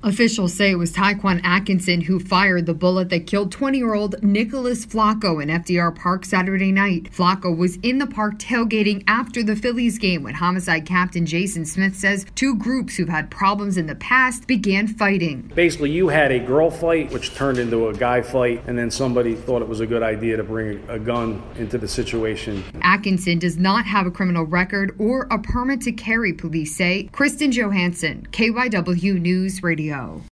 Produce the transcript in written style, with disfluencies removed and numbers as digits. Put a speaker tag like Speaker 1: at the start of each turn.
Speaker 1: Officials say it was Tyquan Atkinson who fired the bullet that killed 20-year-old Nicholas Flacco in FDR Park Saturday night. Flacco was in the park tailgating after the Phillies game when homicide captain Jason Smith says two groups who've had problems in the past began fighting.
Speaker 2: Basically, you had a girl fight, which turned into a guy fight, and then somebody thought it was a good idea to bring a gun into the situation.
Speaker 1: Atkinson does not have a criminal record or a permit to carry, police say. Kristen Johansson, KYW News Radio.